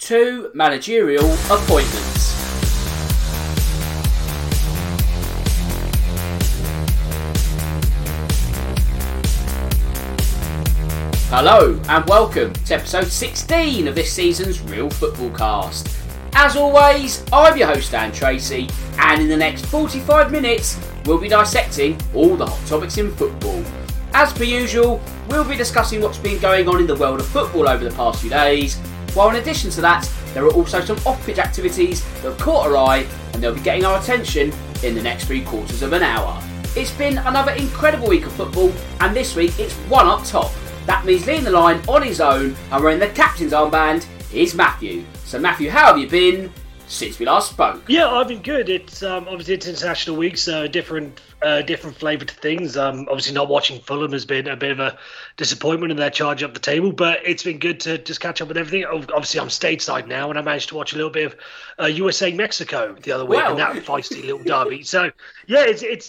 2 managerial appointments. Hello and welcome to episode 16 of this season's Real Football Cast. As always, I'm your host Dan Tracy, and in the next 45 minutes we'll be dissecting all the hot topics in football. As per usual, we'll be discussing what's been going on in the world of football over the past few days, while in addition to that, there are also some off-pitch activities that have caught our eye and they'll be getting our attention in the next 3/4 of an hour. It's been another incredible week of football, and this week it's one up top. That means leading the line on his own and wearing the captain's armband is Matthew. So Matthew, how have you been since we last spoke? Yeah, I've been good. It's obviously it's International Week, so different flavour to things. Obviously not watching Fulham has been a bit of a disappointment in their charge up the table, but it's been good to just catch up with everything. Obviously I'm stateside now, and I managed to watch a little bit of USA-Mexico the other week, and that feisty little derby. So yeah,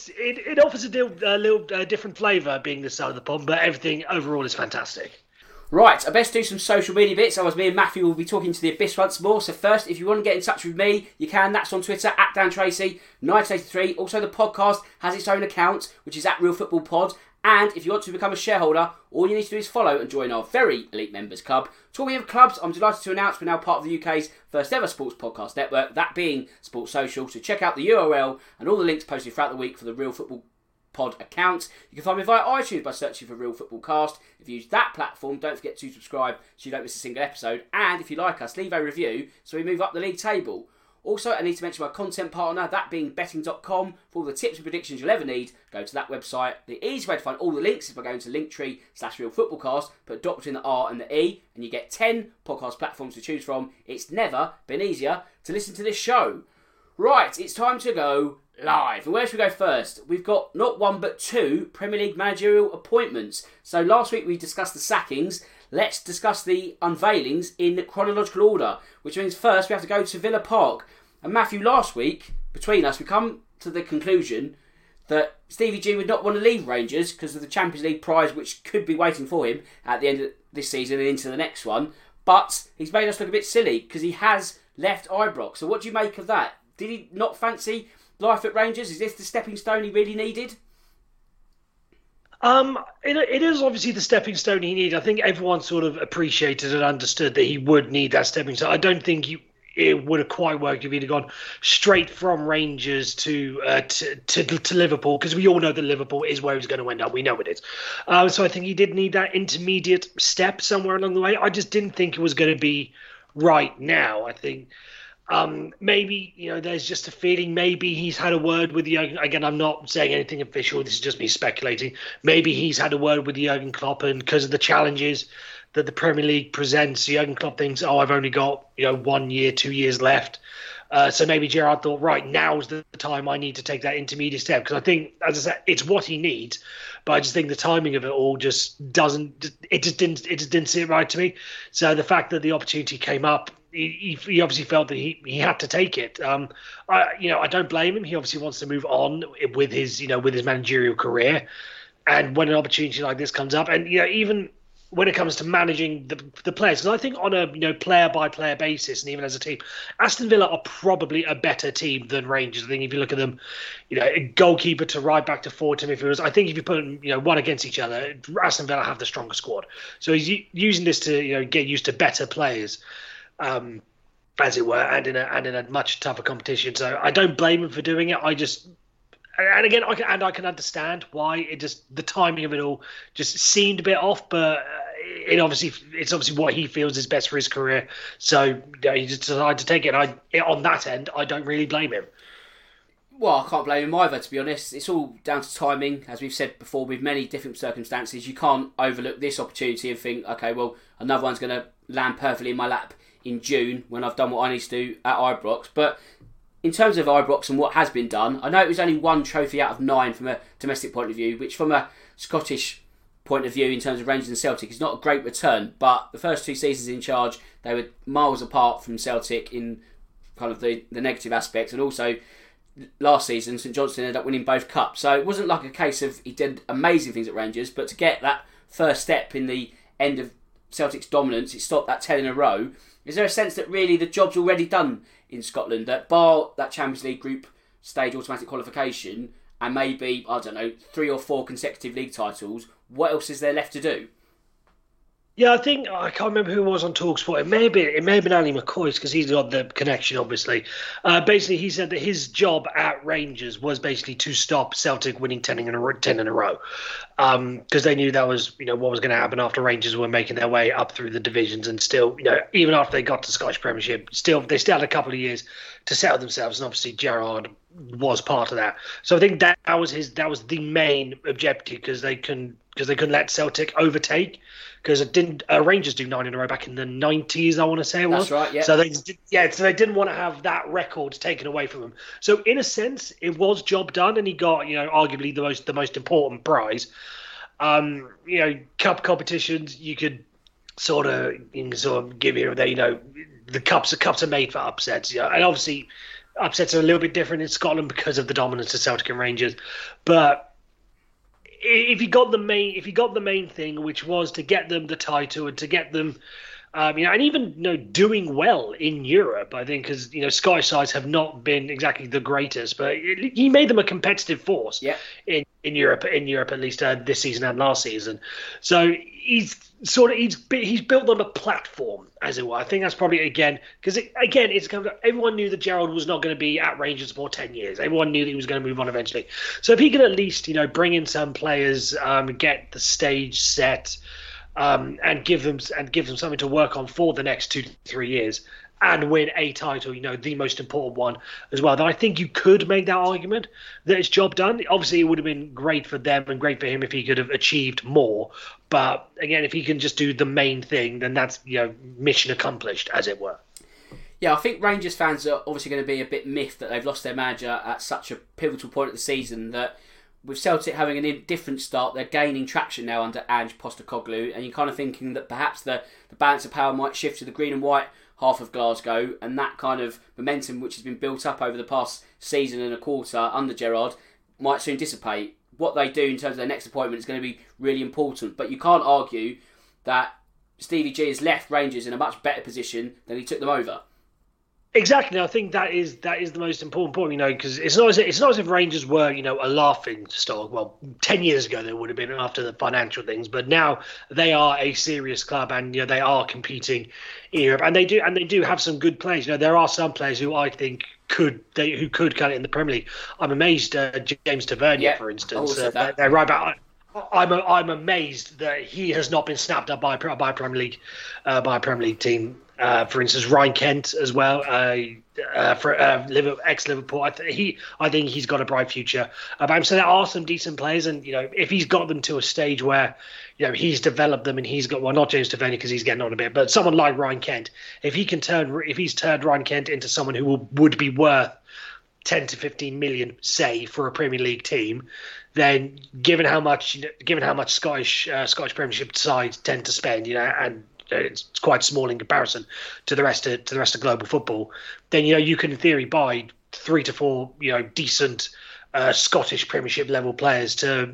it offers a little different flavour being this side of the pond, but everything overall is fantastic. Right, I best do some social media bits, otherwise me and Matthew will be talking to the Abyss once more. So first, if you want to get in touch with me, you can. That's on Twitter, at DanTracy1983. Also, the podcast has its own account, which is at Real Football Pod. And if you want to become a shareholder, all you need to do is follow and join our very elite members club. Talking of clubs, I'm delighted to announce we're now part of the UK's first ever sports podcast network, that being Sports Social. So check out the URL and all the links posted throughout the week for the Real Football Pod account. You can find me via iTunes by searching for Real Football Cast. If you use that platform, don't forget to subscribe so you don't miss a single episode. And if you like us, leave a review so we move up the league table. Also, I need to mention my content partner, that being betting.com. For all the tips and predictions you'll ever need, go to that website. The easy way to find all the links is by going to linktree/realfootballcast, put a dot between the R and the E, and you get 10 podcast platforms to choose from. It's never been easier to listen to this show. Right, it's time to go live. And where should we go first? We've got not one but 2 Premier League managerial appointments. So last week we discussed the sackings. Let's discuss the unveilings in chronological order, which means first we have to go to Villa Park. And Matthew, last week, between us, we come to the conclusion that Stevie G would not want to leave Rangers because of the Champions League prize which could be waiting for him at the end of this season and into the next one. But he's made us look a bit silly because he has left Ibrox. So what do you make of that? Did he not fancy life at Rangers? Is this the stepping stone he really needed? It is obviously the stepping stone he needed. I think everyone sort of appreciated and understood that he would need that stepping stone. I don't think it would have quite worked if he'd have gone straight from Rangers to Liverpool, because we all know that Liverpool is where he's going to end up. We know it is. So I think he did need that intermediate step somewhere along the way. I just didn't think it was going to be right now. I think maybe, there's just a feeling maybe he's had a word with Jurgen. Again, I'm not saying anything official. This is just me speculating. Maybe he's had a word with Jurgen Klopp, and because of the challenges that the Premier League presents, Jurgen Klopp thinks, I've only got 1 year, 2 years left. So maybe Gerrard thought, right, now's the time I need to take that intermediate step, because I think, as I said, it's what he needs. But I just think the timing of it all just didn't sit right to me. So the fact that the opportunity came up, he obviously felt that he had to take it. I don't blame him. He obviously wants to move on with his managerial career. And when an opportunity like this comes up, and even when it comes to managing the players, because I think on a player by player basis, and even as a team, Aston Villa are probably a better team than Rangers. I think if you look at them, goalkeeper to right back to forward to midfielders, I think if you put them, one against each other, Aston Villa have the stronger squad. So he's using this to get used to better players, as it were, and in a much tougher competition. So I don't blame him for doing it. I can understand why the timing of it all just seemed a bit off, but it's obviously what he feels is best for his career. So he just decided to take it. On that end, I don't really blame him. Well, I can't blame him either, to be honest. It's all down to timing, as we've said before, with many different circumstances. You can't overlook this opportunity and think, okay, well, another one's going to land perfectly in my lap in June when I've done what I need to do at Ibrox. But in terms of Ibrox and what has been done, I know it was only 1 trophy out of 9 from a domestic point of view, which from a Scottish point of view in terms of Rangers and Celtic is not a great return, but the first 2 seasons in charge, they were miles apart from Celtic in kind of the negative aspects, and also last season St Johnstone ended up winning both cups, so it wasn't like a case of he did amazing things at Rangers, but to get that first step in the end of Celtic's dominance, it stopped that 10 in a row. Is there a sense that really the job's already done in Scotland, that bar that Champions League group stage automatic qualification and maybe, I don't know, 3 or 4 consecutive league titles, what else is there left to do? Yeah, I think I can't remember who it was on TalkSport. It may have been Ali McCoy's because he's got the connection, obviously. Basically, he said that his job at Rangers was basically to stop Celtic winning 10 in a row, because they knew that was what was going to happen after Rangers were making their way up through the divisions, and still even after they got to Scottish Premiership, they still had a couple of years to settle themselves, and obviously Gerrard was part of that. So I think that was the main objective because they couldn't let Celtic overtake. Because it didn't Rangers do 9 in a row back in the 90s, I want to say it was. That's right, yeah. So they didn't want to have that record taken away from them. So in a sense, it was job done, and he got arguably the most important prize. Cup competitions you can sort of give you the cups are made for upsets, and obviously upsets are a little bit different in Scotland because of the dominance of Celtic and Rangers, but. If you got the main thing, which was to get them the title and to get them, and even doing well in Europe, I think, because Sky sides have not been exactly the greatest, but he made them a competitive force in Europe at least this season and last season. So he's built them a platform, as it were. I think that's probably it's kind of, everyone knew that Gerrard was not going to be at Rangers for 10 years. Everyone knew that he was going to move on eventually. So if he can at least bring in some players, get the stage set, and give them something to work on for the next 2 to 3 years, and win a title, the most important one as well, then I think you could make that argument that it's job done. Obviously, it would have been great for them and great for him if he could have achieved more. But again, if he can just do the main thing, then that's mission accomplished, as it were. Yeah, I think Rangers fans are obviously going to be a bit miffed that they've lost their manager at such a pivotal point of the season, that with Celtic having a different start, they're gaining traction now under Ange Postecoglou, and you're kind of thinking that perhaps the balance of power might shift to the green and white half of Glasgow, and that kind of momentum which has been built up over the past season and a quarter under Gerrard might soon dissipate. What they do in terms of their next appointment is going to be really important, but you can't argue that Stevie G has left Rangers in a much better position than he took them over. Exactly, I think that is the most important point, because it's not as if Rangers were, a laughing stock. Well, 10 years ago they would have been after the financial things, but now they are a serious club, and they are competing in Europe, and they do have some good players. There are some players who I think could cut it in the Premier League. I'm amazed, James Tavernier, for instance. They're right back. I'm amazed that he has not been snapped up by a Premier League team. For instance, Ryan Kent as well, for ex-Liverpool. I think he's got a bright future. So there are some decent players, and if he's got them to a stage where he's developed them, and he's got, well, not James Tavernier because he's getting on a bit, but someone like Ryan Kent, if he's turned Ryan Kent into someone who would be worth 10 to 15 million, say, for a Premier League team, then given how much Scottish Premiership sides tend to spend, and it's quite small in comparison to the rest of global football, then you can in theory buy 3 to 4 decent Scottish Premiership level players to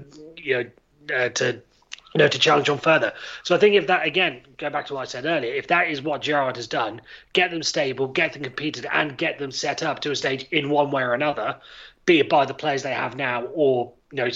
challenge on further. So I think if that, again, go back to what I said earlier, if that is what Gerrard has done, get them stable, get them competed, and get them set up to a stage in one way or another, be it by the players they have now or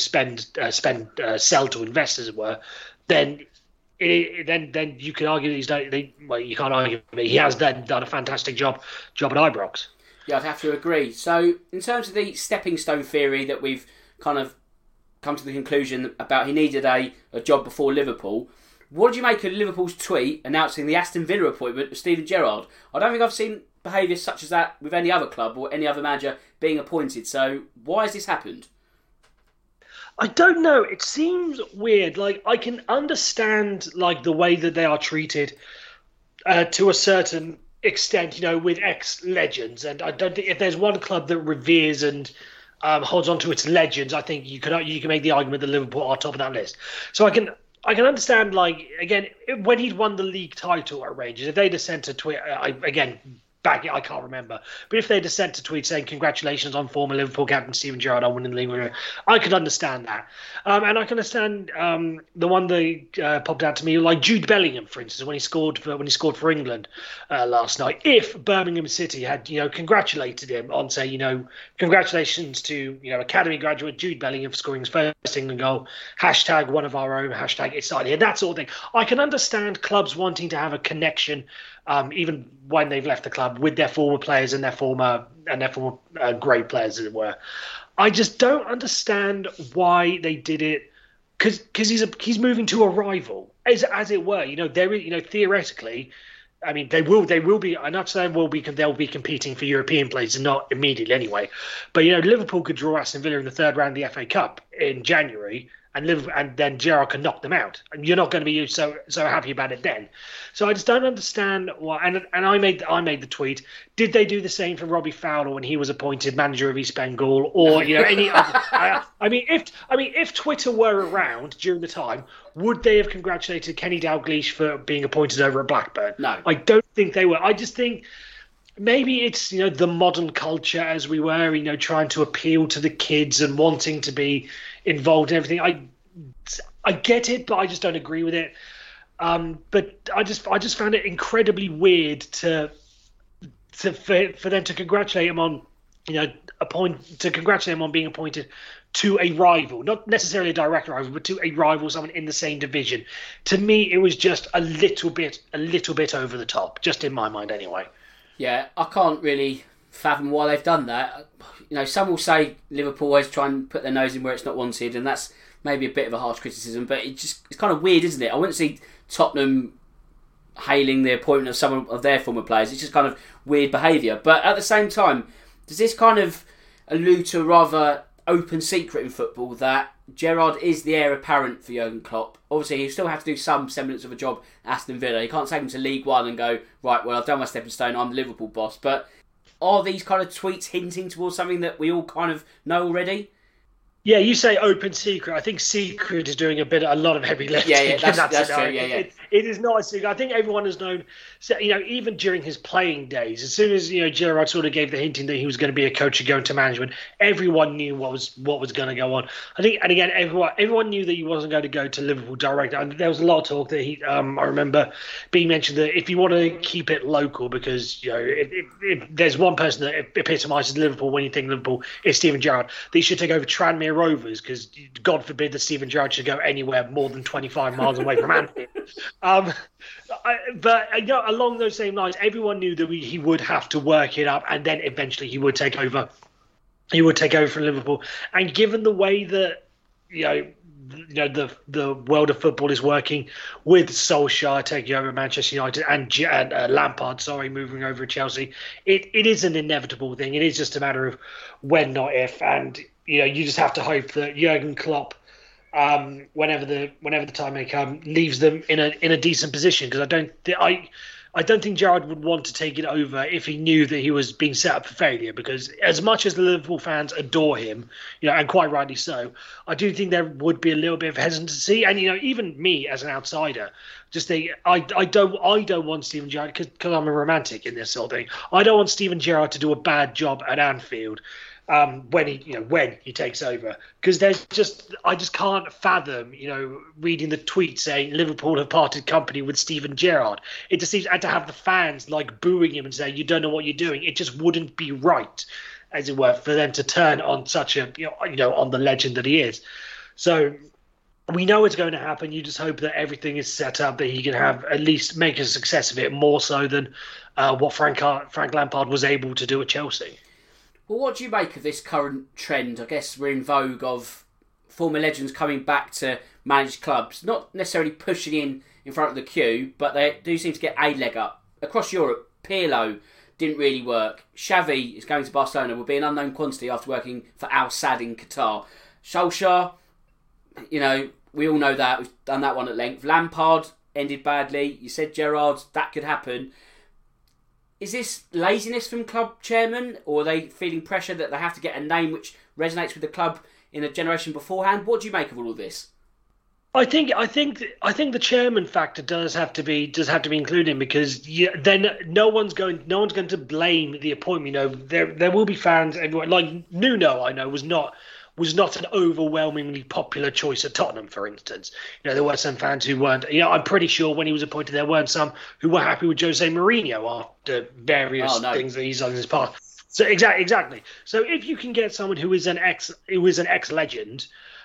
sell to investors, as it were, then you can argue that he's done. You can't argue, but he has done a fantastic job at Ibrox. Yeah, I'd have to agree. So, in terms of the stepping stone theory that we've kind of come to the conclusion about, he needed a job before Liverpool. What did you make of Liverpool's tweet announcing the Aston Villa appointment of Steven Gerrard? I don't think I've seen behaviour such as that with any other club or any other manager being appointed. So, why has this happened? I don't know. It seems weird. Like, I can understand the way that they are treated to a certain extent, with ex-legends. And I don't think if there's one club that reveres and holds on to its legends, I think you can make the argument that Liverpool are top of that list. So I can understand, again, when he'd won the league title at Rangers, if they'd have sent a tweet, again, back, I can't remember. But if they'd have sent a tweet saying congratulations on former Liverpool captain Steven Gerrard on winning the league, I could understand that. And I can understand the one that popped out to me, like Jude Bellingham, for instance, when he scored for England last night. If Birmingham City had, congratulated him on, say, congratulations to, academy graduate Jude Bellingham for scoring his first England goal, hashtag one of our own, hashtag it's started here, that sort of thing. I can understand clubs wanting to have a connection, even when they've left the club, with their former players and their former great players, as it were. I just don't understand why they did it, because he's moving to a rival, as it were. Theoretically, I mean, they will be. I'm not saying they'll be competing for European places, not immediately anyway. But Liverpool could draw Aston Villa in the third round of the FA Cup in January, and then Gerrard can knock them out, and you're not going to be so happy about it then. So I just don't understand why. And I made the tweet. Did they do the same for Robbie Fowler when he was appointed manager of East Bengal, or any other? If Twitter were around during the time, would they have congratulated Kenny Dalglish for being appointed over at Blackburn? No, I don't think they were. I just think maybe it's the modern culture, as we were, trying to appeal to the kids and wanting to be involved in everything. I get it, but I just don't agree with it. But I just found it incredibly weird for them to congratulate him on congratulate him on being appointed to a rival, not necessarily a direct rival, but to a rival, someone in the same division. To me, it was just a little bit over the top, just in my mind anyway. Yeah, I can't really fathom why they've done that. Some will say Liverpool always try and put their nose in where it's not wanted, and that's maybe a bit of a harsh criticism, but it's kind of weird, isn't it? I wouldn't see Tottenham hailing the appointment of some of their former players. It's just kind of weird behaviour. But at the same time, does this kind of allude to a rather open secret in football that Gerrard is the heir apparent for Jurgen Klopp? Obviously, he'll still have to do some semblance of a job at Aston Villa. He can't take him to League One and go, right, well, I've done my stepping stone, I'm the Liverpool boss. But are these kind of tweets hinting towards something that we all kind of know already? Yeah, you say open secret. I think secret is doing a lot of heavy lifting. Yeah, that's true. Yeah. It is not a secret. I think everyone has known, even during his playing days, as soon as Gerrard sort of gave the hinting that he was going to be a coach and go into management, everyone knew what was going to go on. I think, and again, everyone knew that he wasn't going to go to Liverpool direct. And there was a lot of talk that I remember being mentioned that if you want to keep it local, because if there's one person that epitomises Liverpool when you think Liverpool, it's Steven Gerrard. They should take over Tranmere Rovers, because God forbid that Steven Gerrard should go anywhere more than 25 miles away from Anfield. But along those same lines, everyone knew that he would have to work it up, and then eventually he would take over. He would take over from Liverpool. And given the way that the world of football is working, with Solskjaer taking over Manchester United and Lampard, moving over to Chelsea, it is an inevitable thing. It is just a matter of when, not if. And you just have to hope that Jurgen Klopp, whenever the time may come, leaves them in a decent position, because I don't think Gerrard would want to take it over if he knew that he was being set up for failure, because as much as the Liverpool fans adore him, and quite rightly so, I do think there would be a little bit of hesitancy. And, even me as an outsider, just think, I don't want Steven Gerrard, because I'm a romantic in this sort of thing. I don't want Steven Gerrard to do a bad job at Anfield when he takes over, because I just can't fathom reading the tweet saying Liverpool have parted company with Steven Gerrard. It just seems, and to have the fans booing him and saying you don't know what you're doing, it just wouldn't be right, as it were, for them to turn on such a on the legend that he is. So we know it's going to happen. You just hope that everything is set up that he can have, at least make a success of it, more so than what Frank Lampard was able to do at Chelsea. Well, what do you make of this current trend? I guess we're in vogue of former legends coming back to manage clubs, not necessarily pushing in front of the queue, but they do seem to get a leg up. Across Europe, Pirlo didn't really work. Xavi is going to Barcelona, will be an unknown quantity after working for Al Sadd in Qatar. Solskjaer, we all know that. We've done that one at length. Lampard ended badly. You said Gerrard, that could happen. Is this laziness from club chairman, or are they feeling pressure that they have to get a name which resonates with the club in a generation beforehand? What do you make of all of this? I think the chairman factor does have to be included because then no one's going to blame the appointment. There will be fans everywhere. Like Nuno, I know was not an overwhelmingly popular choice at Tottenham, for instance. There were some fans who weren't. I'm pretty sure when he was appointed, there weren't some who were happy with Jose Mourinho after various things that he's done in his past. So exactly. So if you can get someone who is an ex legend.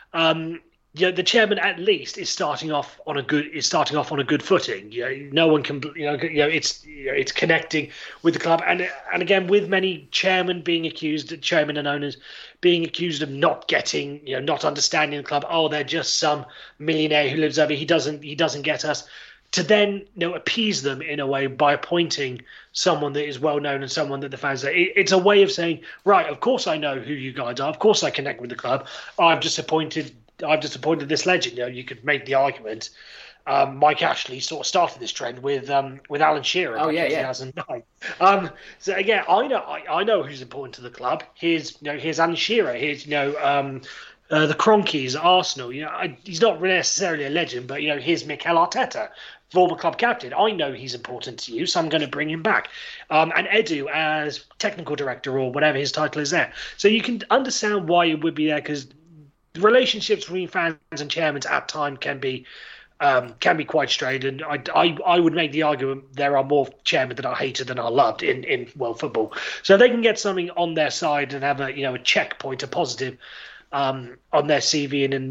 The chairman at least is starting off on a good footing. No one can. It's connecting with the club, and again with many chairmen and owners being accused of not getting, not understanding the club. Oh, they're just some millionaire who lives over. He doesn't get us. To then appease them in a way by appointing someone that is well known and someone that the fans it's a way of saying, right, of course I know who you guys are. Of course I connect with the club. I've just appointed this legend. You could make the argument. Mike Ashley sort of started this trend with Alan Shearer back in 2009. So again, I know who's important to the club. Here's Alan Shearer. Here's the Kroenkes, Arsenal. He's not necessarily a legend, but here's Mikel Arteta, former club captain. I know he's important to you, so I'm going to bring him back. And Edu as technical director or whatever his title is there. So you can understand why it would be there, because the relationships between fans and chairmen at times can be quite strained, and I would make the argument there are more chairmen that are hated than are loved in world football. So if they can get something on their side and have a checkpoint, a positive on their CV and in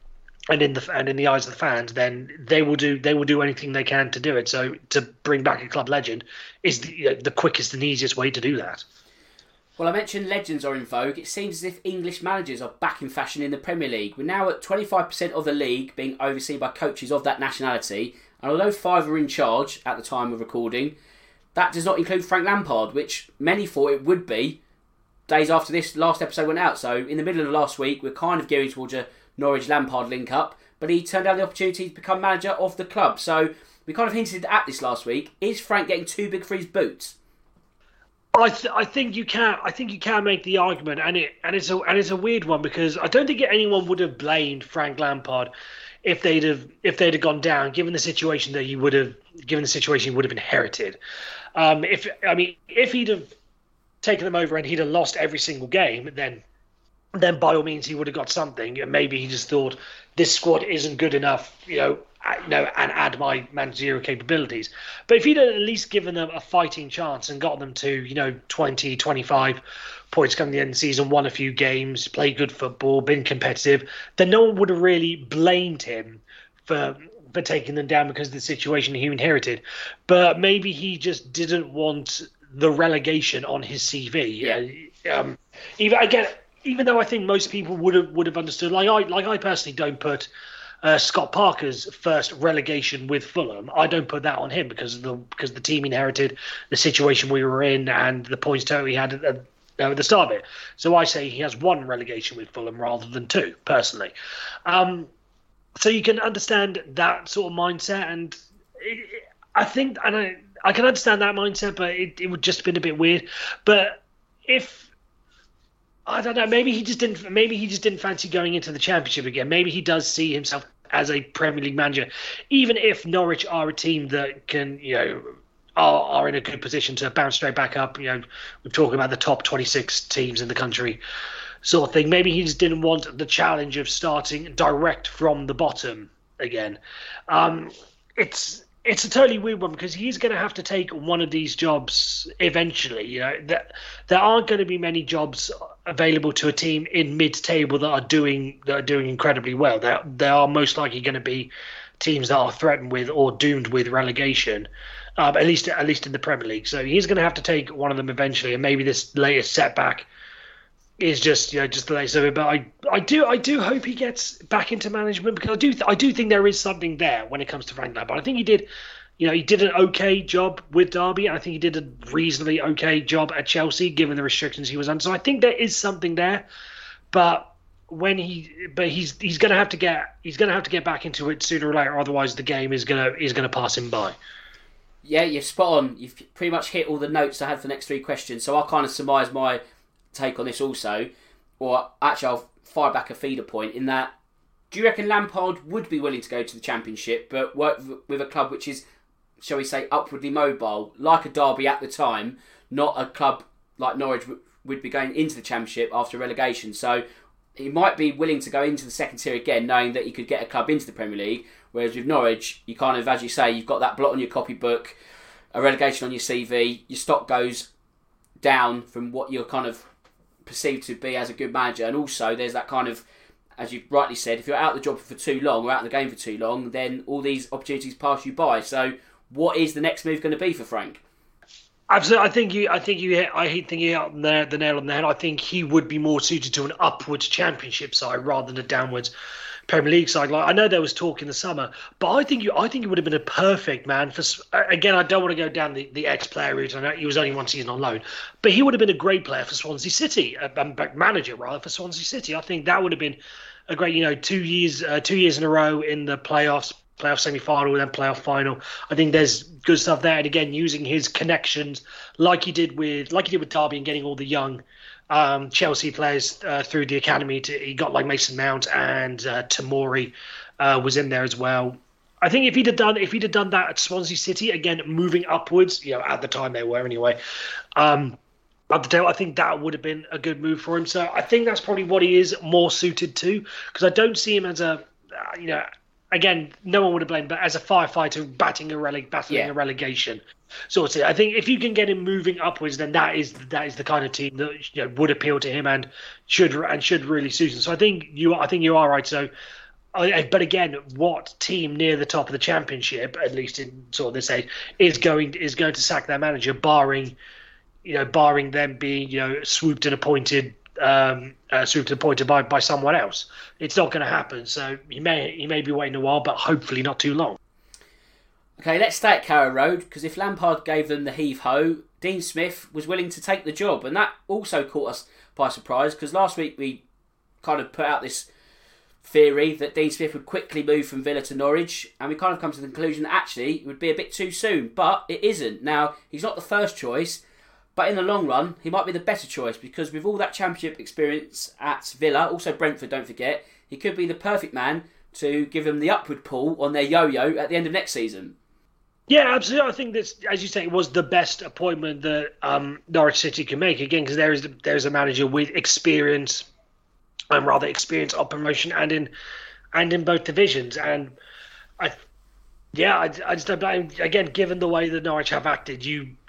the eyes of the fans, then they will do anything they can to do it. So to bring back a club legend is the quickest and easiest way to do that. Well, I mentioned legends are in vogue. It seems as if English managers are back in fashion in the Premier League. We're now at 25% of the league being overseen by coaches of that nationality. And although 5 are in charge at the time of recording, that does not include Frank Lampard, which many thought it would be days after this last episode went out. So in the middle of last week, we're kind of gearing towards a Norwich-Lampard link-up. But he turned down the opportunity to become manager of the club. So we kind of hinted at this last week. Is Frank getting too big for his boots? I think you can make the argument, and it's a weird one, because I don't think anyone would have blamed Frank Lampard if they'd have gone down, given the situation that he would have inherited. If he'd have taken them over and he'd have lost every single game, then by all means he would have got something. And maybe he just thought this squad isn't good enough, and add my managerial capabilities. But if he'd at least given them a fighting chance and got them to 20, 25 points coming the end of the season, won a few games, played good football, been competitive, then no one would have really blamed him for taking them down because of the situation he inherited. But maybe he just didn't want the relegation on his CV. Even though I think most people would have understood, like I personally don't put Scott Parker's first relegation with Fulham, I don't put that on him because the team inherited the situation we were in and the points total he had at the start of it. So I say he has 1 relegation with Fulham rather than 2, personally. So you can understand that sort of mindset, and I think I can understand that mindset, but it would just have been a bit weird. But I don't know. Maybe he just didn't fancy going into the Championship again. Maybe he does see himself as a Premier League manager, even if Norwich are a team that can, are in a good position to bounce straight back up. We're talking about the top 26 teams in the country, sort of thing. Maybe he just didn't want the challenge of starting direct from the bottom again. It's a totally weird one because he's going to have to take one of these jobs eventually. There aren't going to be many jobs available to a team in mid-table that are doing incredibly well. There are most likely going to be teams that are threatened with or doomed with relegation, at least in the Premier League. So he's going to have to take one of them eventually, and maybe this latest setback is just the latest of it. But I do hope he gets back into management, because I do think there is something there when it comes to Frank Lampard. I think he did an okay job with Derby. I think he did a reasonably okay job at Chelsea, given the restrictions he was under. So I think there is something there, but he's going to have to get back into it sooner or later. Otherwise, the game is going to pass him by. Yeah, you're spot on. You've pretty much hit all the notes I had for the next 3 questions. So I'll kind of surmise my take on this also, or actually I'll fire back a feeder point in that Do you reckon Lampard would be willing to go to the Championship, but work with a club which is, shall we say, upwardly mobile, like a Derby at the time, not a club like Norwich would be going into the Championship after relegation? So he might be willing to go into the second tier again, knowing that he could get a club into the Premier League. Whereas with Norwich, you kind of, as you say, you've got that blot on your copybook, a relegation on your CV, your stock goes down from what you're kind of perceived to be as a good manager. And also there's that kind of, as you rightly said, if you're out of the job for too long or out of the game for too long, then all these opportunities pass you by. So what is the next move going to be for Frank? Absolutely, I think you hit the nail on the head. I think he would be more suited to an upwards Championship side rather than a downwards Premier League side. Like, I know there was talk in the summer, but I think he would have been a perfect man for. Again, I don't want to go down the ex-player route. I know he was only one season on loan, but he would have been a great player for Swansea City, manager rather for Swansea City. I think that would have been a great, 2 years in a row in the playoff semi-final and then playoff final. I think there's good stuff there. And again, using his connections like he did with Derby and getting all the young Chelsea players through the academy. He got like Mason Mount and Tomori was in there as well. I think if he'd have done that at Swansea City, again moving upwards, at the time they were anyway. At the time, I think that would have been a good move for him. So I think that's probably what he is more suited to, because I don't see him as a again, no one would have blamed, but as a firefighter battling a relegation. So I think if you can get him moving upwards, then that is the kind of team that would appeal to him and should really suit him. So I think you are right. So, but again, what team near the top of the Championship, at least in sort of this age, is going to sack their manager, barring them being swooped and appointed by someone else? It's not going to happen. So he may be waiting a while, but hopefully not too long. Okay, let's stay at Carrow Road, because if Lampard gave them the heave-ho, Dean Smith was willing to take the job, and that also caught us by surprise, because last week we kind of put out this theory that Dean Smith would quickly move from Villa to Norwich, and we kind of come to the conclusion that actually it would be a bit too soon, but it isn't. Now, he's not the first choice, but in the long run, he might be the better choice, because with all that Championship experience at Villa, also Brentford, don't forget, he could be the perfect man to give them the upward pull on their yo-yo at the end of next season. Yeah, absolutely. I think this, as you say, it was the best appointment that Norwich City can make, again, because there is a manager with experience, of promotion and in both divisions. And I just don't blame, again, given the way that Norwich have acted,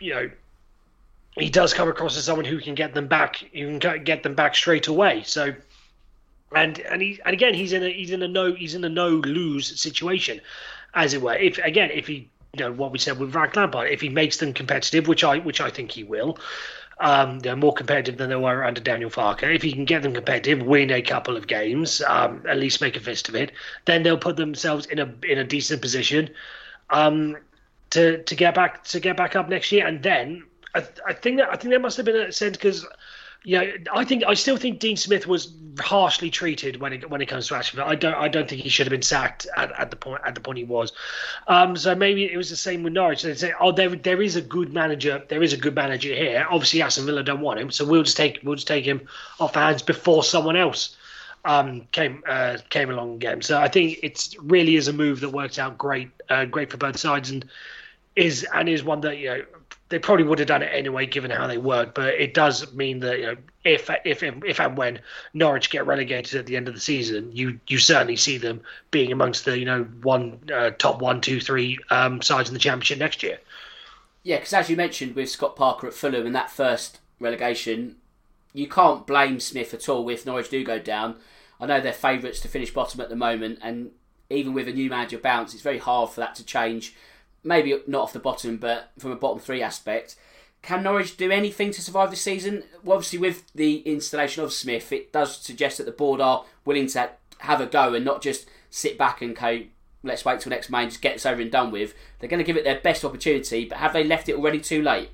he does come across as someone who can get them back. You can get them back straight away. So, and again, he's in a no lose situation, as it were. If he, what we said with Frank Lampard, if he makes them competitive, which I think he will, they're more competitive than they were under Daniel Farke. If he can get them competitive, win a couple of games, at least make a fist of it, then they'll put themselves in a decent position to get back up next year, and then. I think there must have been a sense, because I still think Dean Smith was harshly treated when it comes to Ashton. I don't think he should have been sacked at the point he was. So maybe it was the same with Norwich. They say, there is a good manager. There is a good manager here. Obviously, Aston Villa don't want him, so we'll just take him off our hands before someone else came along again. So I think it really is a move that works out great for both sides, and is one that they probably would have done it anyway, given how they work. But it does mean that if and when Norwich get relegated at the end of the season, you certainly see them being amongst the top 1, 2, 3 sides in the Championship next year. Yeah, because as you mentioned with Scott Parker at Fulham in that first relegation, you can't blame Smith at all if Norwich do go down. I know they're favourites to finish bottom at the moment, and even with a new manager bounce, it's very hard for that to change. Maybe not off the bottom, but from a bottom 3 aspect. Can Norwich do anything to survive this season? Well, obviously, with the installation of Smith, it does suggest that the board are willing to have a go and not just sit back and go, let's wait till next May and just get this over and done with. They're going to give it their best opportunity, but have they left it already too late?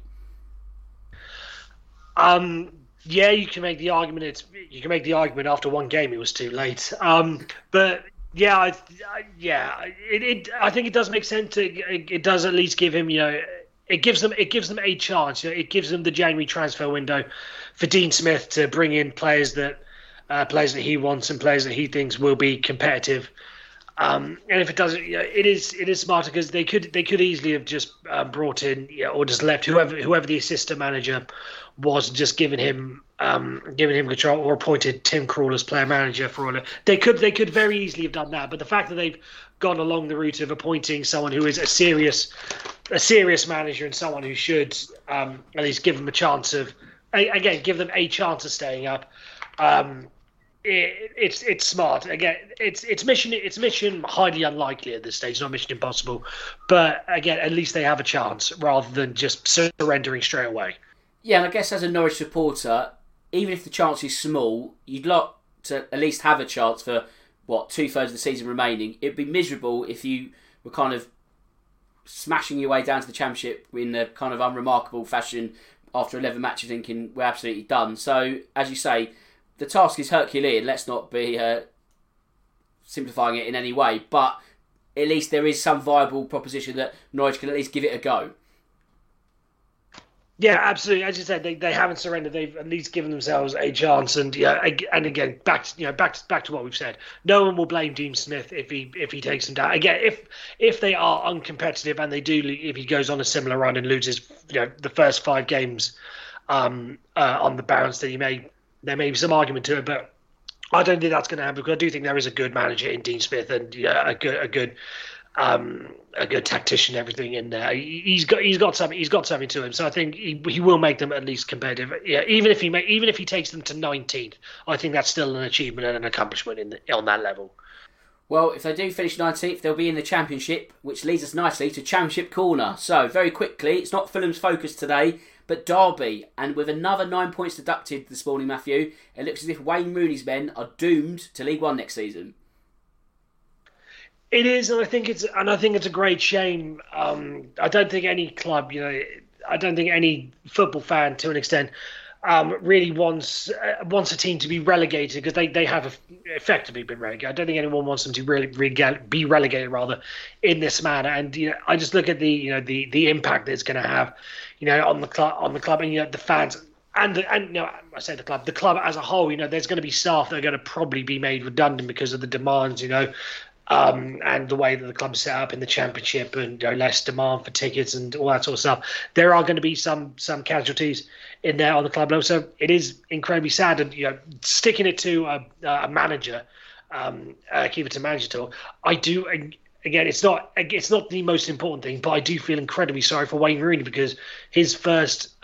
Yeah, you can make the argument. After one game it was too late. But. Yeah, I think it does make sense. It does at least give him, it gives them a chance. It gives them the January transfer window for Dean Smith to bring in players that players that he wants and players that he thinks will be competitive. And if it doesn't, it is smarter because they could easily have just brought in or just left whoever the assistant manager was, just given him control, or appointed Tim Krul as player manager for all it. They could very easily have done that, but the fact that they've gone along the route of appointing someone who is a serious manager and someone who should at least give them a chance of staying up. It's smart. Again, it's mission highly unlikely at this stage, not mission impossible. But again, at least they have a chance rather than just surrendering straight away. Yeah, and I guess as a Norwich supporter, even if the chance is small, you'd like to at least have a chance for 2/3 of the season remaining. It'd be miserable if you were kind of smashing your way down to the Championship in a kind of unremarkable fashion after 11 matches, thinking we're absolutely done. So, as you say, the task is Herculean. Let's not be simplifying it in any way, but at least there is some viable proposition that Norwich can at least give it a go. Yeah, absolutely. As you said, they haven't surrendered. They've at least given themselves a chance. And and again, back to what we've said. No one will blame Dean Smith if he takes them down. Again, if they are uncompetitive and if he goes on a similar run and loses the first 5 games on the bounce, then there may be some argument to it, but I don't think that's going to happen, because I do think there is a good manager in Dean Smith and a good tactician, everything in there. He's got something to him, so I think he will make them at least competitive. Yeah, even if he takes them to 19th, I think that's still an achievement and an accomplishment on that level. Well, if they do finish 19th, they'll be in the Championship, which leads us nicely to Championship Corner. So, very quickly, it's not Fulham's focus today, but Derby, and with another 9 points deducted this morning, Matthew, it looks as if Wayne Rooney's men are doomed to League One next season. It is, and I think it's a great shame. I don't think any club, I don't think any football fan, to an extent, really wants a team to be relegated, because they have effectively been relegated. I don't think anyone wants them to really be relegated rather in this manner. And I just look at the impact that it's going to have, on the club and the fans. And I say the club as a whole. There's going to be staff that are going to probably be made redundant because of the demands. And the way that the club's set up in the Championship, and less demand for tickets and all that sort of stuff. There are going to be some casualties in there on the club level. So it is incredibly sad, and sticking it to a manager, keep it to manager talk. I do. Again, it's not the most important thing, but I do feel incredibly sorry for Wayne Rooney, because his first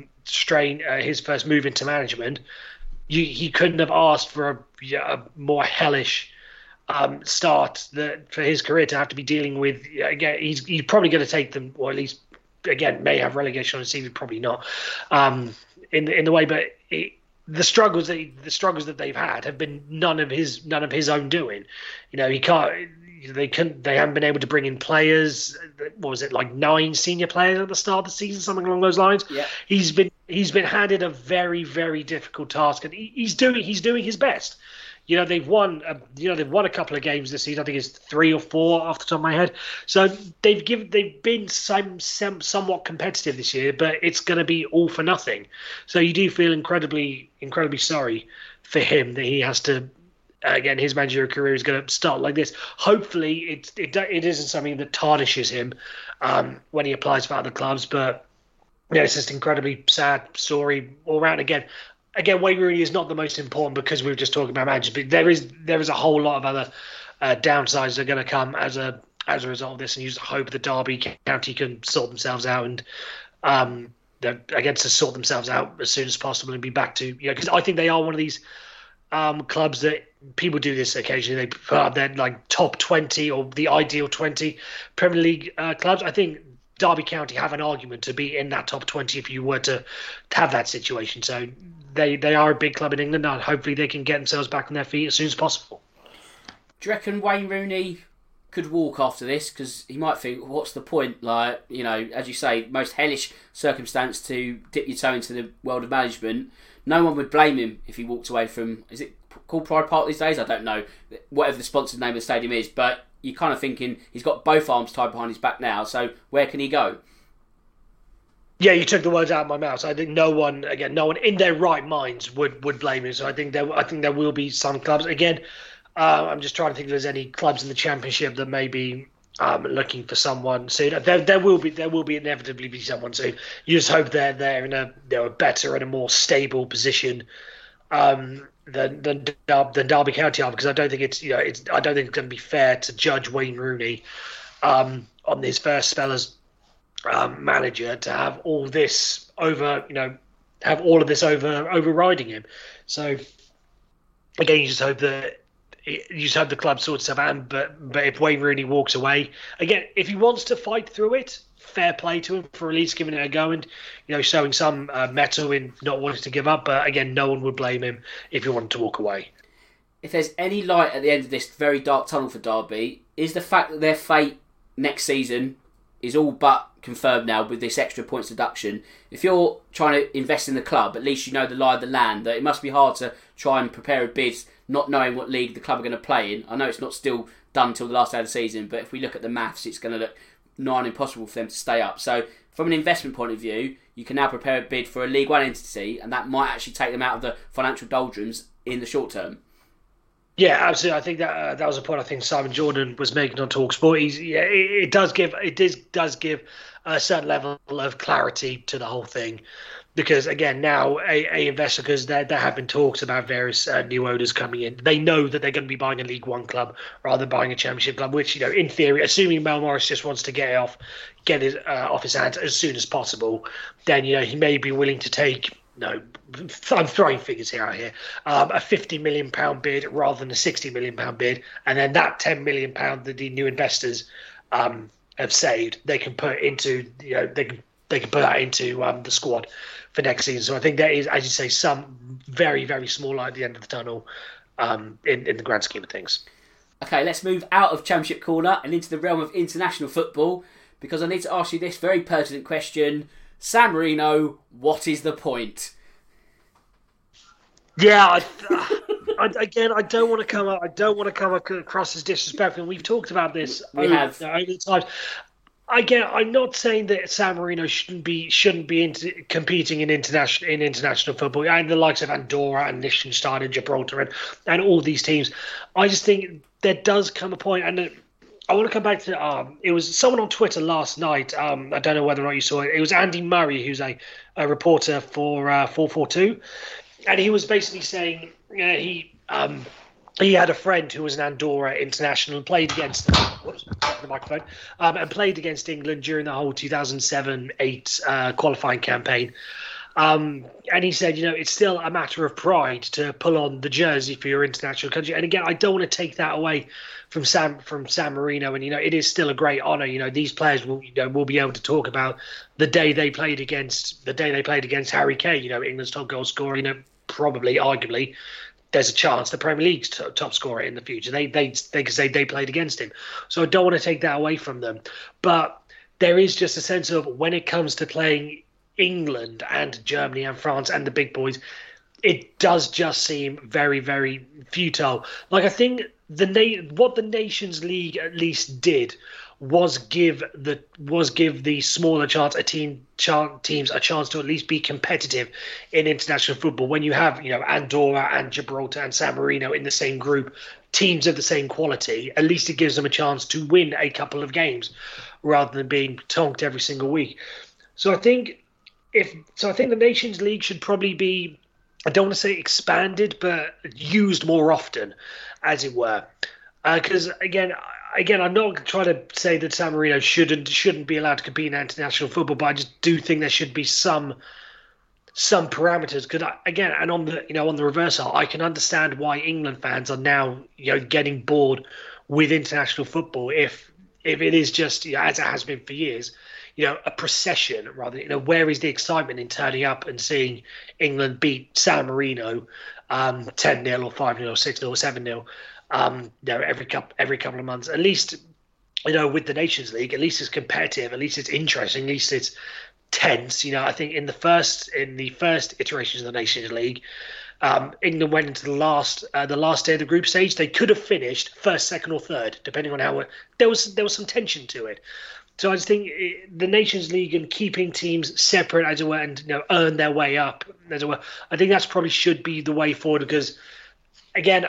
his first move into management, he couldn't have asked for a more hellish start for his career to have to be dealing with. Again, he's probably going to take them, or at least again may have relegation on his CV, probably not in the way, but the struggles that they've had have been none of his own doing. He can't. They haven't been able to bring in players. What was it, like 9 senior players at the start of the season, something along those lines? Yeah. He's been handed a very, very difficult task, and he's doing his best. They've won a couple of games this season. I think it's 3 or 4 off the top of my head. So they've been somewhat competitive this year, but it's going to be all for nothing. So you do feel incredibly, incredibly sorry for him that he has to. Again, his managerial career is going to start like this. Hopefully, it isn't something that tarnishes him when he applies for other clubs. But it's just an incredibly sad story all around. Again, Wayne Rooney is not the most important, because we were just talking about managers. But there is a whole lot of other downsides that are going to come as a result of this. And you just hope that Derby County can sort themselves out and to sort themselves out as soon as possible and be back to because I think they are one of these clubs that. People do this occasionally. They put up their top 20 or the ideal 20 Premier League clubs. I think Derby County have an argument to be in that top 20 if you were to have that situation. So they are a big club in England, and hopefully they can get themselves back on their feet as soon as possible. Do you reckon Wayne Rooney could walk after this? Because he might think, what's the point? As you say, most hellish circumstance to dip your toe into the world of management. No one would blame him if he walked away from, is it called Pride Park these days? I don't know, whatever the sponsored name of the stadium is, but you're kind of thinking he's got both arms tied behind his back now, so where can he go? Yeah, you took the words out of my mouth. So I think no one in their right minds would blame him. So I think there will be some clubs. Again, I'm just trying to think if there's any clubs in the Championship that may be looking for someone soon. There will be inevitably be someone soon. You just hope they're in a better and a more stable position than Derby County are, because I don't think I don't think it's going to be fair to judge Wayne Rooney on his first spell as manager to have all this overriding him. So again, you just hope the club sorts stuff out. But if Wayne Rooney walks away, again, if he wants to fight through it, fair play to him for at least giving it a go and showing some mettle in not wanting to give up. But again, no one would blame him if he wanted to walk away. If there's any light at the end of this very dark tunnel for Derby, is the fact that their fate next season is all but confirmed now with this extra points deduction. If you're trying to invest in the club, at least you know the lie of the land, that it must be hard to try and prepare a bid not knowing what league the club are going to play in. I know it's not still done till the last day of the season, but if we look at the maths, it's going to look nigh on impossible for them to stay up. So from an investment point of view, you can now prepare a bid for a League One entity, and that might actually take them out of the financial doldrums in the short term. Yeah, absolutely. I think that was a point I think Simon Jordan was making on TalkSport. It does give a certain level of clarity to the whole thing, because again, now a investor, because there have been talks about various new owners coming in, they know that they're going to be buying a League One club rather than buying a Championship club, which in theory, assuming Mel Morris just wants to get it off his hands as soon as possible, then he may be willing to take. No, I'm throwing figures out here. A £50 million bid rather than a £60 million bid, and then that £10 million that the new investors have saved, they can put into they can put that into the squad for next season. So I think there is, as you say, some very, very small light at the end of the tunnel in the grand scheme of things. Okay, let's move out of Championship corner and into the realm of international football, because I need to ask you this very pertinent question. San Marino, what is the point? Yeah, I don't want to come up. I don't want to come across as disrespectful. We've talked about this over the times. Again, I'm not saying that San Marino shouldn't be competing in international football, and the likes of Andorra and Liechtenstein and Gibraltar and all these teams. I just think there does come a point, and I want to come back to it was someone on Twitter last night. I don't know whether or not you saw it. It was Andy Murray, who's a reporter for 442, and he was basically saying he had a friend who was an Andorra international and played against the microphone and played against England during the whole 2007-8 qualifying campaign. And he said, it's still a matter of pride to pull on the jersey for your international country. And again, I don't want to take that away from San Marino. And it is still a great honour. These players will be able to talk about the day they played against Harry Kane. England's top goal scorer. Probably, arguably, there's a chance the Premier League's top scorer in the future. They can say they played against him. So I don't want to take that away from them. But there is just a sense of, when it comes to playing England and Germany and France and the big boys, it does just seem very, very futile. Like, I think what the Nations League at least did was give the smaller teams a chance to at least be competitive in international football. When you have Andorra and Gibraltar and San Marino in the same group, teams of the same quality, at least it gives them a chance to win a couple of games rather than being tonked every single week. So I think the Nations League should probably be, I don't want to say expanded, but used more often, as it were. Because again, I'm not trying to say that San Marino shouldn't be allowed to compete in international football, but I just do think there should be some parameters. Because again, and on the reverse side, I can understand why England fans are now getting bored with international football if it is just as it has been for years. A procession rather. Where is the excitement in turning up and seeing England beat San Marino 10-0 or 5-0 or 6-0 or 7-0 every couple of months? At least with the Nations League, at least it's competitive, at least it's interesting, at least it's tense. I think in the first iterations of the Nations League, England went into the last day of the group stage. They could have finished first, second, or third, depending on how there was some tension to it. So I just think the Nations League and keeping teams separate, as it were, and earn their way up, as it were. I think that's probably should be the way forward because, again,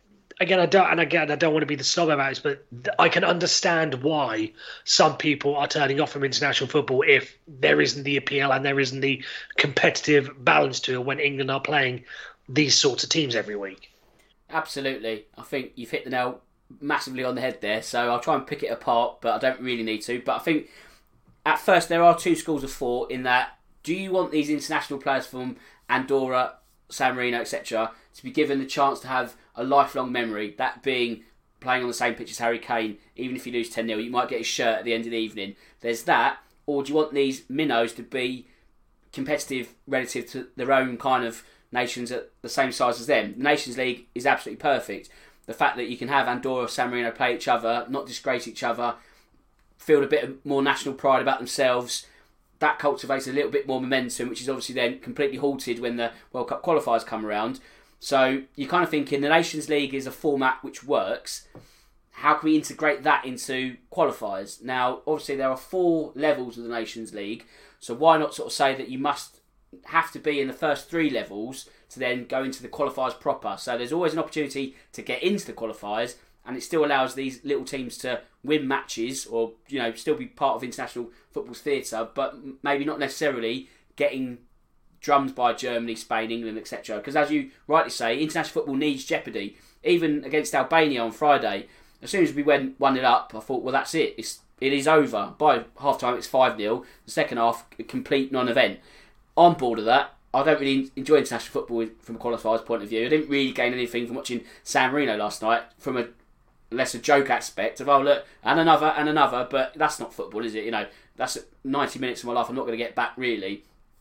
I don't want to be the snob about this, but I can understand why some people are turning off from international football if there isn't the appeal and there isn't the competitive balance to it when England are playing these sorts of teams every week. Absolutely. I think you've hit the nail massively on the head there, so I'll try and pick it apart, but I don't really need to. But I think at first there are two schools of thought in that, do you want these international players from Andorra, San Marino, etc., to be given the chance to have a lifelong memory, that being playing on the same pitch as Harry Kane, even if you lose 10-0, you might get his shirt at the end of the evening. There's that. Or do you want these minnows to be competitive relative to their own kind of nations at the same size as them? The Nations League is absolutely perfect. The fact that you can have Andorra or San Marino play each other, not disgrace each other, feel a bit more national pride about themselves, that cultivates a little bit more momentum, which is obviously then completely halted when the World Cup qualifiers come around. So you're kind of thinking the Nations League is a format which works. How can we integrate that into qualifiers? Now, obviously there are 4 levels of the Nations League, so why not sort of say that you must have to be in the first 3 levels to then go into the qualifiers proper? So there's always an opportunity to get into the qualifiers, and it still allows these little teams to win matches or still be part of international football's theatre, but maybe not necessarily getting drummed by Germany, Spain, England, etc. Because as you rightly say, international football needs jeopardy. Even against Albania on Friday, as soon as we went 1-0 up, I thought, well, that's it. It is over. By half-time, it's 5-0. The second half, a complete non-event. On board of that, I don't really enjoy international football from a qualifier's point of view. I didn't really gain anything from watching San Marino last night from a lesser joke aspect of, oh, look, and another, but that's not football, is it? That's 90 minutes of my life I'm not going to get back, really.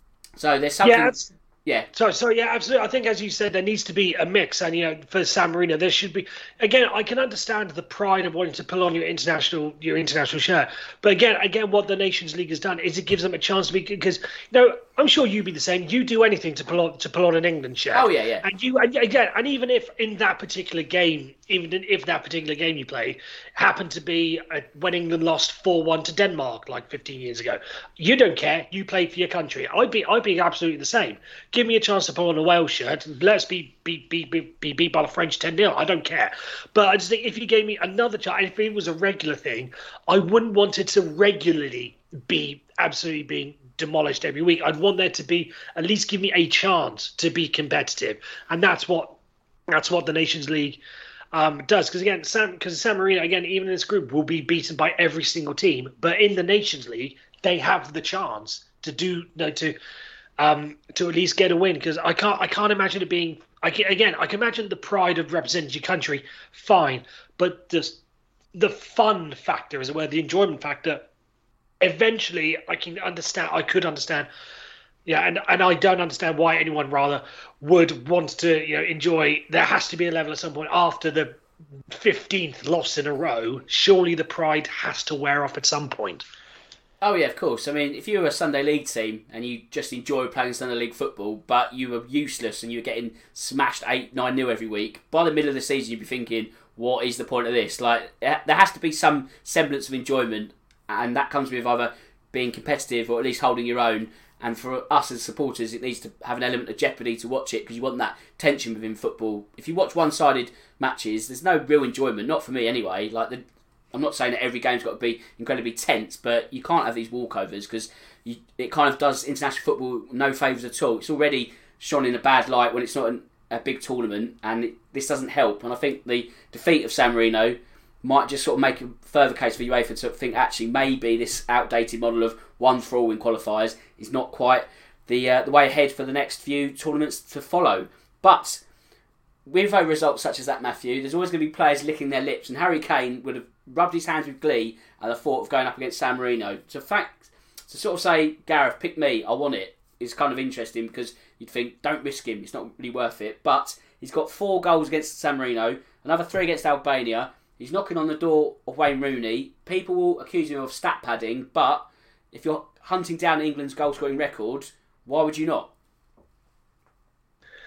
So there's something... Yeah. So yeah, absolutely. I think, as you said, there needs to be a mix, and for San Marino, there should be. Again, I can understand the pride of wanting to pull on your international shirt, but again, what the Nations League has done is it gives them a chance to be, because I'm sure you'd be the same. You do anything to pull on an England shirt. Oh yeah. And even if in that particular game, you play happened to be when England lost 4-1 to Denmark like 15 years ago, you don't care. You play for your country. I'd be absolutely the same. Give me a chance to put on a Wales shirt. Let's be beat by the French 10-0. I don't care. But I just think if you gave me another chance, if it was a regular thing, I wouldn't want it to regularly be absolutely being demolished every week. I'd want there to be, at least give me a chance to be competitive. And that's what the Nations League does. Because again, San Marino, again, even in this group, will be beaten by every single team. But in the Nations League, they have the chance to to at least get a win, because I can't imagine it being. I can imagine the pride of representing your country, fine, but the fun factor, as it were, the enjoyment factor. Eventually, I could understand. Yeah, and I don't understand why anyone rather would want to enjoy. There has to be a level at some point after the 15th loss in a row. Surely the pride has to wear off at some point. Oh yeah, of course. I mean, if you were a Sunday League team and you just enjoy playing Sunday League football, but you were useless and you were getting smashed 8-9-0 every week, by the middle of the season you'd be thinking, what is the point of this? Like, there has to be some semblance of enjoyment, and that comes with either being competitive or at least holding your own. And for us as supporters, it needs to have an element of jeopardy to watch it, because you want that tension within football. If you watch one-sided matches, there's no real enjoyment, not for me anyway. I'm not saying that every game's got to be incredibly tense, but you can't have these walkovers, because it kind of does international football no favours at all. It's already shone in a bad light when it's not a big tournament, and this doesn't help. And I think the defeat of San Marino might just sort of make a further case for UEFA to think, actually, maybe this outdated model of one for all in qualifiers is not quite the way ahead for the next few tournaments to follow. But with a result such as that, Matthew, there's always going to be players licking their lips, and Harry Kane would have rubbed his hands with glee at the thought of going up against San Marino. To sort of say, Gareth, pick me, I want it, is kind of interesting, because you'd think, don't risk him, it's not really worth it. But he's got 4 goals against San Marino, another 3 against Albania. He's knocking on the door of Wayne Rooney. People will accuse him of stat padding, but if you're hunting down England's goal scoring record, why would you not?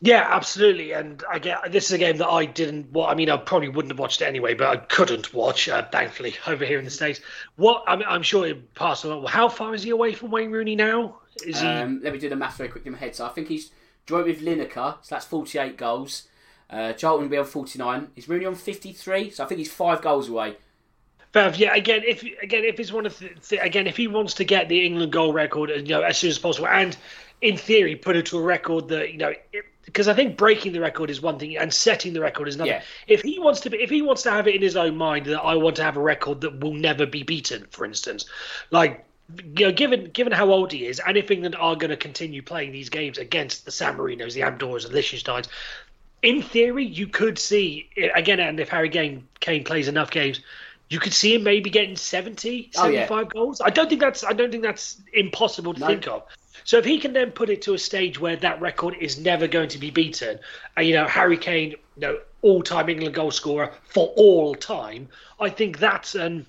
Yeah, absolutely. And I get this is a game that I didn't. Well, I mean, I probably wouldn't have watched it anyway, but I couldn't watch. Thankfully, over here in the States. What I'm sure it passed on. How far is he away from Wayne Rooney now? Is he? Let me do the math very quickly in my head. So I think he's joint with Lineker, so that's 48 goals. Charlton will be on 49. Is Rooney on 53? So I think he's 5 goals away. But yeah, again, if it's one of again, if he wants to get the England goal record, as soon as possible, and in theory put it to a record that because I think breaking the record is one thing and setting the record is another. Yeah. If he wants to have it in his own mind that I want to have a record that will never be beaten, for instance, like given how old he is, and if England are going to continue playing these games against the San Marinos, the Andorras, the Liechtensteins, in theory you could see again, and if Harry Kane plays enough games, you could see him maybe getting 75 goals. I don't think that's impossible to think of. So if he can then put it to a stage where that record is never going to be beaten, and Harry Kane, all-time England goal scorer for all time, I think that's something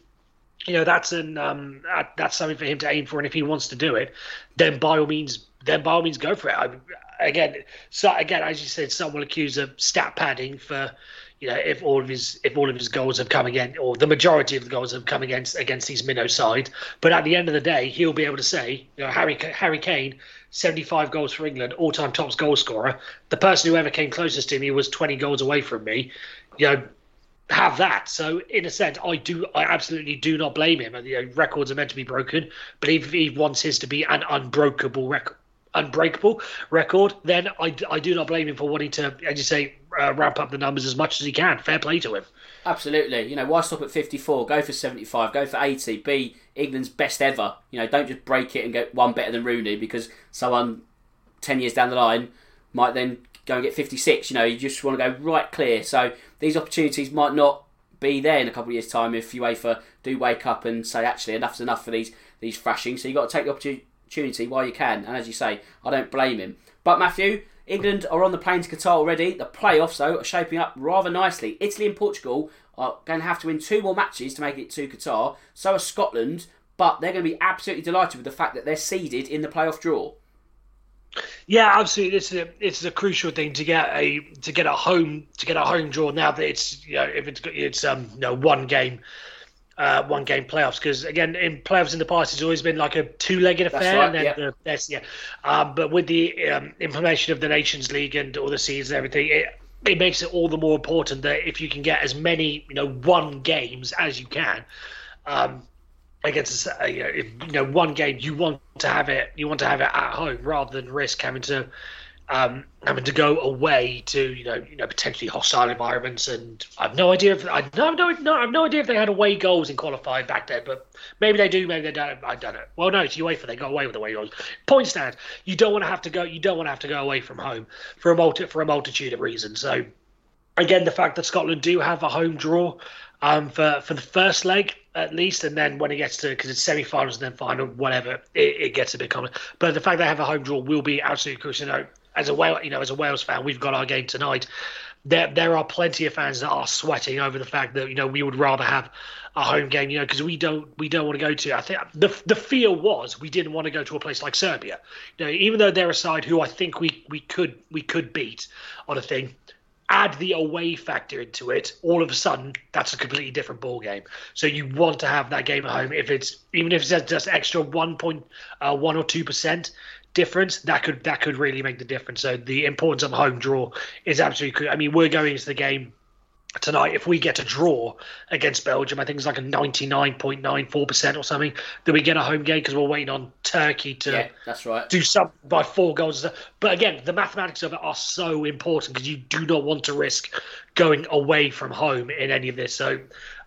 for him to aim for. And if he wants to do it, then by all means go for it. Again, as you said, some will accuse of stat padding for. If all of his goals have come again, or the majority of the goals have come against these minnow sides, but at the end of the day, he'll be able to say, Harry Kane, 75 goals for England, all-time top goal scorer. The person who ever came closest to me was 20 goals away from me. Have that. So in a sense, I absolutely do not blame him. Records are meant to be broken, but if he wants his to be an unbreakable record, then I do not blame him for wanting to, as you say, ramp up the numbers as much as he can. Fair play to him. Absolutely. Why stop at 54? Go for 75. Go for 80. Be England's best ever. Don't just break it and get one better than Rooney because someone 10 years down the line might then go and get 56. You just want to go right clear. So these opportunities might not be there in a couple of years' time if UEFA do wake up and say, actually, enough's enough for these thrashings. So you've got to take the opportunity while you can. And as you say, I don't blame him. But Matthew, England are on the plane to Qatar already. The playoffs, though, are shaping up rather nicely. Italy and Portugal are going to have to win 2 more matches to make it to Qatar. So are Scotland, but they're going to be absolutely delighted with the fact that they're seeded in the playoff draw. Yeah, absolutely. This is a crucial thing to get a home draw now that it's if it's one game playoffs, because again in playoffs in the past it's always been like a 2-legged affair. Right, and then but with the implementation of the Nations League and all the seeds and everything, it makes it all the more important that if you can get as many one games as you can against one game, you want to have it at home rather than risk having to go away to potentially hostile environments. And I've no idea if they had away goals in qualifying back then, but maybe they do, maybe they don't. I don't know. Well, no, it's UEFA. They go away with away goals. Point stand. You don't want to have to go away from home for a multitude of reasons. So again, the fact that Scotland do have a home draw for the first leg at least, and then when it gets to, because it's semi-finals and then final, whatever, it gets a bit common. But the fact they have a home draw will be absolutely crucial. As a Wales fan, we've got our game tonight. There are plenty of fans that are sweating over the fact that we would rather have a home game, because we don't want to go to. I think the fear was we didn't want to go to a place like Serbia, even though they're a side who I think we could beat on a thing. Add the away factor into it, all of a sudden that's a completely different ball game. So you want to have that game at home. Even if it's just extra 1.1 or 2% difference, that could really make the difference. So the importance of a home draw is absolutely crucial. I mean, we're going into the game tonight. If we get a draw against Belgium, I think it's like a 99.94% or something that we get a home game, because we're waiting on Turkey to that's right. do something by 4 goals. But again, the mathematics of it are so important because you do not want to risk going away from home in any of this. So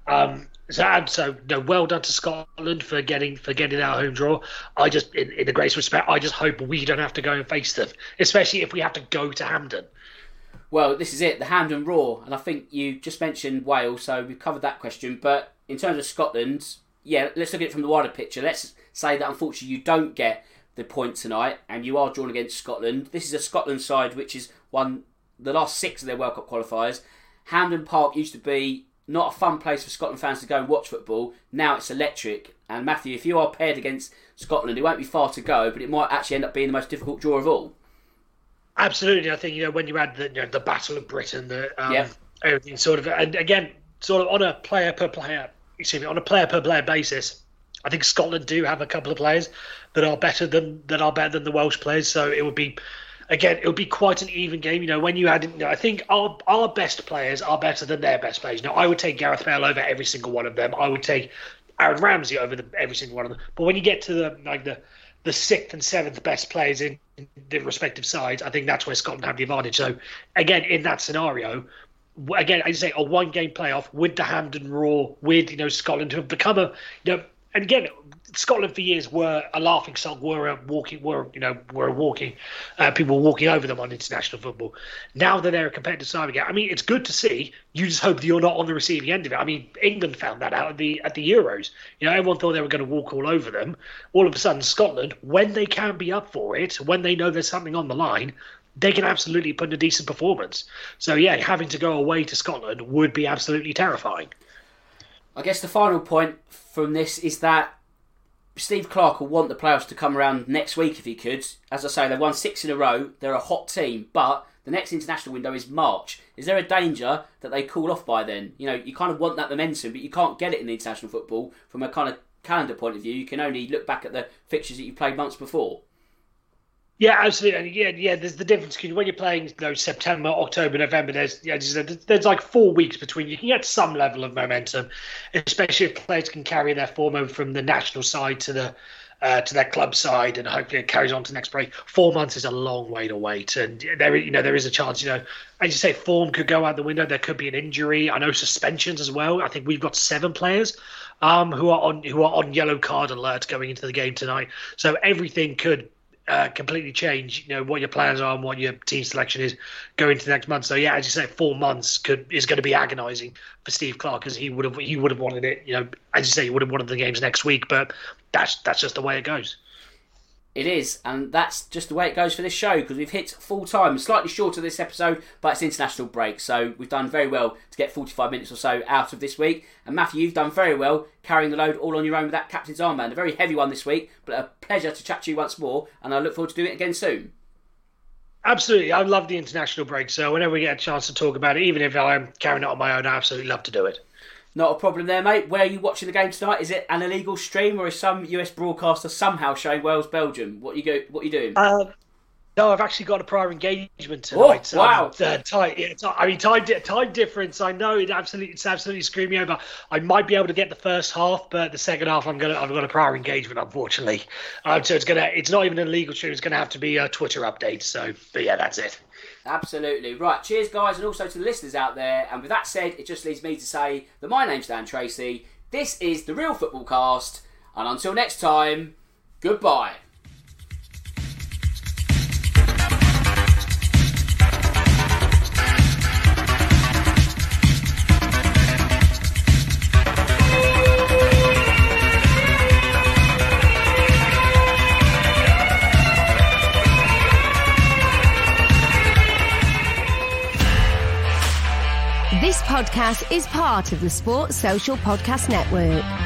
well done to Scotland for getting our home draw. I just, in the greatest respect, I just hope we don't have to go and face them, especially if we have to go to Hampden. Well, this is it, the Hampden Roar, and I think you just mentioned Wales, so we've covered that question. But in terms of Scotland, let's look at it from the wider picture. Let's say that unfortunately you don't get the point tonight and you are drawn against Scotland. This is a Scotland side which has won the last 6 of their World Cup qualifiers. Hampden Park used to be not a fun place for Scotland fans to go and watch football. Now it's electric. And Matthew, if you are paired against Scotland, it won't be far to go, but it might actually end up being the most difficult draw of all. Absolutely. I think, when you add the Battle of Britain, everything sort of, and again, sort of on a player per player basis, I think Scotland do have a couple of players that are better than the Welsh players. So it would be quite an even game. When you add in, I think our best players are better than their best players. I would take Gareth Bale over every single one of them. I would take Aaron Ramsey over every single one of them. But when you get to the sixth and seventh best players in the respective sides, I think that's where Scotland have the advantage. So again, in that scenario, again, I say a one-game playoff with the Hampden Roar, with Scotland who have become and again, Scotland for years were a laughing stock, were walking people walking over them on international football. Now that they're a competitive side again, it's good to see. You just hope that you're not on the receiving end of it. England found that out at the Euros. Everyone thought they were going to walk all over them. All of a sudden, Scotland, when they can be up for it, when they know there's something on the line, they can absolutely put in a decent performance. So yeah, having to go away to Scotland would be absolutely terrifying. I guess the final point from this is that Steve Clarke will want the playoffs to come around next week if he could. As I say, they've won 6 in a row. They're a hot team, but the next international window is March. Is there a danger that they cool off by then? You kind of want that momentum, but you can't get it in the international football from a kind of calendar point of view. You can only look back at the fixtures that you played months before. Yeah, absolutely. And yeah. There's the difference between when you're playing, September, October, November. There's like 4 weeks between. You can get some level of momentum, especially if players can carry their form over from the national side to their club side, and hopefully it carries on to the next break. 4 months is a long way to wait, and there is a chance. As you say, form could go out the window. There could be an injury. I know suspensions as well. I think we've got 7 players who are on yellow card alert going into the game tonight. So everything could completely change, what your plans are and what your team selection is going into the next month. So yeah, as you say, 4 months is going to be agonising for Steve Clarke, because he would have wanted it. As you say, he would have wanted the games next week, but that's just the way it goes. It is, and that's just the way it goes for this show, because we've hit full time. Slightly shorter this episode, but it's international break, so we've done very well to get 45 minutes or so out of this week. And Matthew, you've done very well carrying the load all on your own with that captain's armband. A very heavy one this week, but a pleasure to chat to you once more, and I look forward to doing it again soon. Absolutely, I love the international break, so whenever we get a chance to talk about it, even if I'm carrying it on my own, I absolutely love to do it. Not a problem there, mate. Where are you watching the game tonight? Is it an illegal stream, or is some US broadcaster somehow showing Wales-Belgium? What are you doing? No, I've actually got a prior engagement tonight. Oh, wow. Time difference. I know it's absolutely screwing me over. I might be able to get the first half, but the second half I've got a prior engagement, unfortunately. So it's not even an illegal stream. It's gonna have to be a Twitter update. So, but yeah, that's it. Absolutely. Right, cheers guys, and also to the listeners out there. And with that said, it just leaves me to say that my name's Dan Tracy. This is The Real Football Cast, and until next time, goodbye. This podcast is part of the Sports Social Podcast Network.